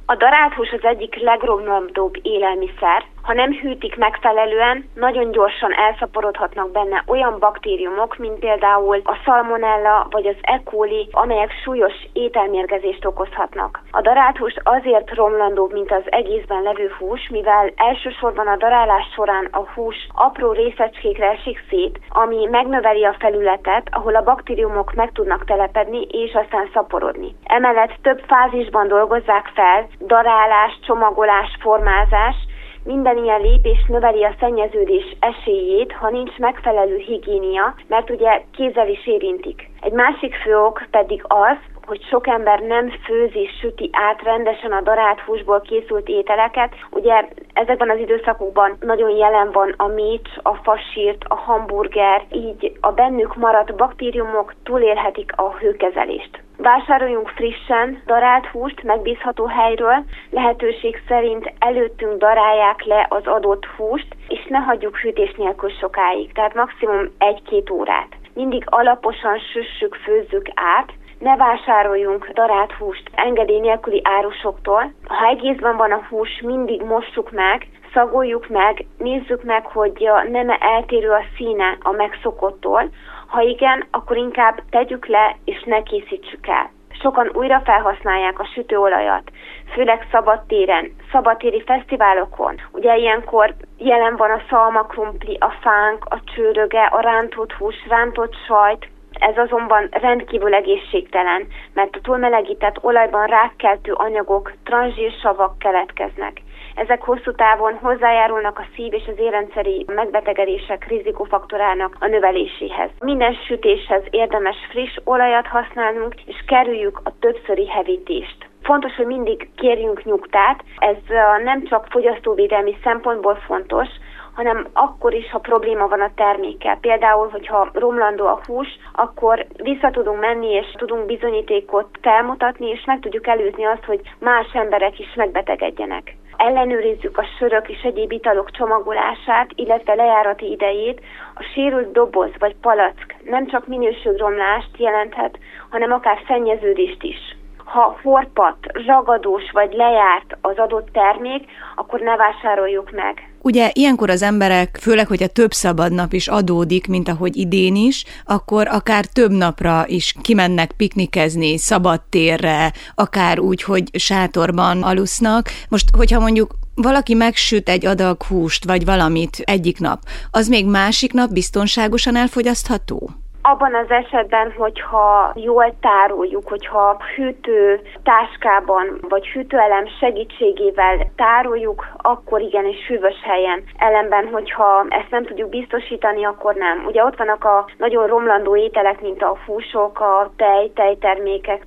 A darált hús az egyik legromlóbb élelmiszer. Ha nem hűtik megfelelően, nagyon gyorsan elszaporodhatnak benne olyan baktériumok, mint például a szalmonella vagy az E. coli, amelyek súlyos ételmérgezést okozhatnak. A darált hús azért romlandóbb, mint az egészben levő hús, mivel elsősorban a darálás során a hús apró részecskékre esik szét, ami megnöveli a felületet, ahol a baktériumok meg tudnak telepedni és aztán szaporodni. Emellett több fázisban dolgozzák fel, darálás, csomagolás, formázás. Minden ilyen lépés növeli a szennyeződés esélyét, ha nincs megfelelő higiénia, mert ugye kézzel is érintik. Egy másik fő ok pedig az, hogy sok ember nem főzi és süti át rendesen a darált húsból készült ételeket. Ugye ezekben az időszakokban nagyon jelen van a mécs, a fasírt, a hamburger, így a bennük maradt baktériumok túlélhetik a hőkezelést. Vásároljunk frissen darált húst megbízható helyről, lehetőség szerint előttünk darálják le az adott húst, és ne hagyjuk hűtés nélkül sokáig, tehát maximum 1-2 órát. Mindig alaposan süssük, főzzük át, ne vásároljunk darált húst engedély nélküli árusoktól. Ha egészben van a hús, mindig mossuk meg, szagoljuk meg, nézzük meg, hogy nem eltérő a színe a megszokottól. Ha igen, akkor inkább tegyük le, és ne készítsük el. Sokan újra felhasználják a sütőolajat, főleg szabadtéren, szabadtéri fesztiválokon. Ugye ilyenkor jelen van a szalmakrumpli, a fánk, a csőröge, a rántott hús, rántott sajt. Ez azonban rendkívül egészségtelen, mert a túlmelegített olajban rákkeltő anyagok, transzsírsavak keletkeznek. Ezek hosszú távon hozzájárulnak a szív- és az érrendszeri megbetegedések rizikófaktorának a növeléséhez. Minden sütéshez érdemes friss olajat használnunk, és kerüljük a többszöri hevítést. Fontos, hogy mindig kérjünk nyugtát, ez nem csak fogyasztóvédelmi szempontból fontos, hanem akkor is, ha probléma van a termékkel. Például, hogyha romlandó a hús, akkor vissza tudunk menni, és tudunk bizonyítékot felmutatni, és meg tudjuk előzni azt, hogy más emberek is megbetegedjenek. Ellenőrizzük a sörök és egyéb italok csomagolását, illetve lejárati idejét. A sérült doboz vagy palack nem csak minőségromlást jelenthet, hanem akár szennyeződést is. Ha forpadt, ragadós vagy lejárt az adott termék, akkor ne vásároljuk meg. Ugye ilyenkor az emberek, főleg, hogyha több szabadnap is adódik, mint ahogy idén is, akkor akár több napra is kimennek piknikezni, szabadtérre, akár úgy, hogy sátorban alusznak. Most, hogyha mondjuk valaki megsüt egy adag húst, vagy valamit egyik nap, az még másik nap biztonságosan elfogyasztható? Abban az esetben, hogyha jól tároljuk, hogyha hűtő táskában vagy hűtőelem segítségével tároljuk, akkor igenis hűvös helyen. Ellenben, hogyha ezt nem tudjuk biztosítani, akkor nem. Ugye ott vannak a nagyon romlandó ételek, mint a húsok, a tejtermékek,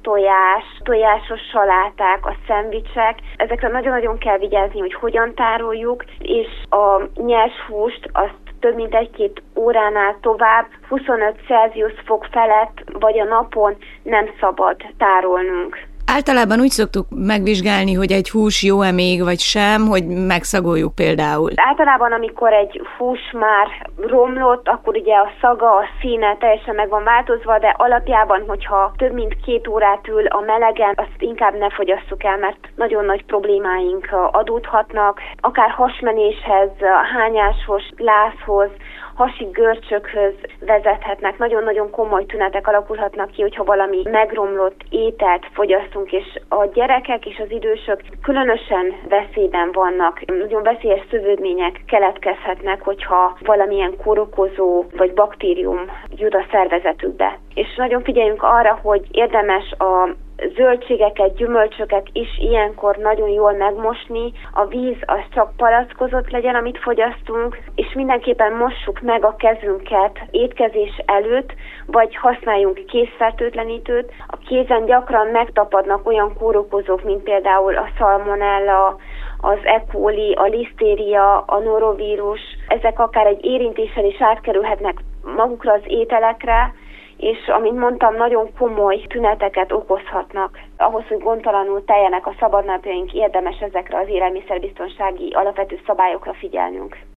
tojásos saláták, a szendvicsek. Ezekre nagyon-nagyon kell vigyázni, hogy hogyan tároljuk, és a nyers húst azt több mint 1-2 óránál tovább, 25 Celsius fok felett vagy a napon nem szabad tárolnunk. Általában úgy szoktuk megvizsgálni, hogy egy hús jó-e még, vagy sem, hogy megszagoljuk például. Általában, amikor egy hús már romlott, akkor ugye a szaga, a színe teljesen meg van változva, de alapjában, hogyha több mint 2 órát ül a melegen, azt inkább ne fogyasszuk el, mert nagyon nagy problémáink adódhatnak, akár hasmenéshez, hányáshoz, lázhoz, hasi görcsökhöz vezethetnek. Nagyon-nagyon komoly tünetek alakulhatnak ki, hogyha valami megromlott ételt fogyasztunk, és a gyerekek és az idősök különösen veszélyben vannak. Nagyon veszélyes szövődmények keletkezhetnek, hogyha valamilyen kórokozó vagy baktérium jut a szervezetükbe. És nagyon figyeljünk arra, hogy érdemes a zöldségeket, gyümölcsöket is ilyenkor nagyon jól megmosni. A víz az csak palackozott legyen, amit fogyasztunk, és mindenképpen mossuk meg a kezünket étkezés előtt, vagy használjunk kézfertőtlenítőt. A kézen gyakran megtapadnak olyan kórokozók, mint például a szalmonella, az E. coli, a lisztéria, a norovírus. Ezek akár egy érintéssel is átkerülhetnek magukra az ételekre, és amint mondtam, nagyon komoly tüneteket okozhatnak. Ahhoz, hogy gondtalanul teljenek a szabadnapjaink, érdemes ezekre az élelmiszerbiztonsági alapvető szabályokra figyelnünk.